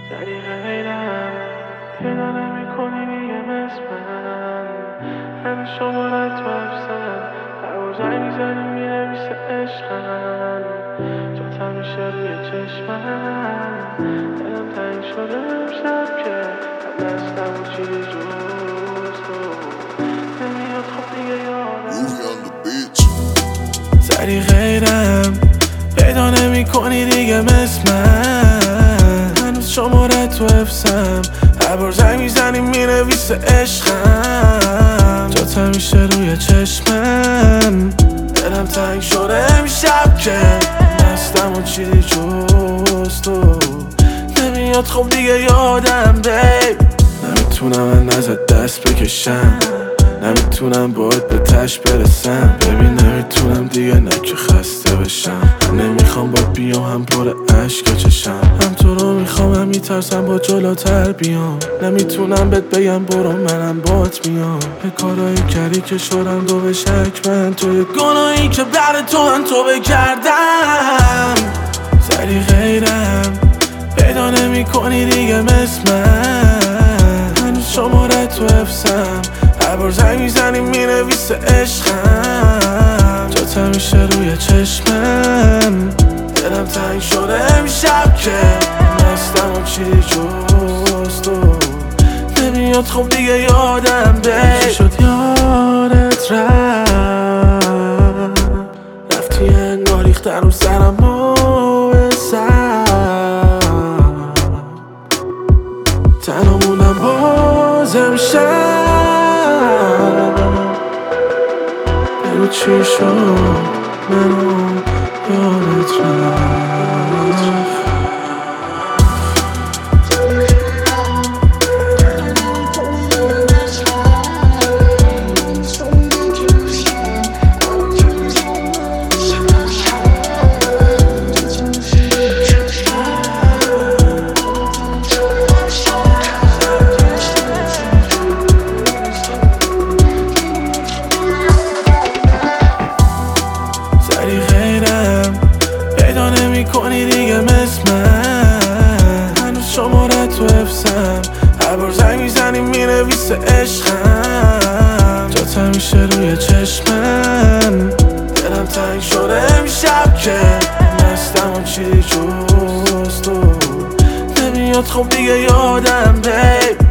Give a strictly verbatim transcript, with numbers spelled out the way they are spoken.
دری غیرم پیدا نمی کنی دیگه مثل من. هنوز شماره تو حفظم، هر بار زنگ میزنی مینویسه عشقم. تو همیشه روی چشمم، دلم تنگ شده امشب که هم دستم و چیزی جز تو نمیاد. خب دیگه یادم سری غیرم پیدا نمی کنی دیگه مثل من. هنوز شماره تو حفظم، هر بار زنگ میزنی مینویسه عشقم. جات همیشه روی چشمم، دلم تنگ شده امشب که مستم و چیزی جز تو نمیاد. خب دیگه یادم بیب نمیتونم من ازت دست بکشم، نمیتونم باید به تش برسم. ببین نمیتونم دیگه نه که خسته بشم. نمیخوام باید بیام هم پر عشق چشم، هم تو رو میخوام هم میترسم با جلوتر بیام. نمیتونم بهت بگم برو منم بات میام. به کارایی کردی که شدم دو به شک من، توی گناهی که بر تو هم تو بکردم. سری غیرم پیدا نمی کنی دیگه مثل من. هنوز شماره تو حفظم، هر بار زنگ میزنی مینویسه عشقم. جات همیشه روی چشمم، دلم تنگ شده امشب که مستم و چیزی جز تو نمیاد. خب دیگه یادم بیب شد یادت رفت، رفتی انگار ریختن رو سرم و سر. تنها موندم باز امشب، بگو چی شد منو یادت رفت. سری غیرم پیدا نمی کنی دیگه مثل من. هنوز شماره تو حفظم، هر بار زنگ میزنی مینویسه عشقم. جات همیشه روی چشمم، دلم تنگ شده امشب که مستم و چیزی جز تو نمیاد. خب دیگه یادم بیب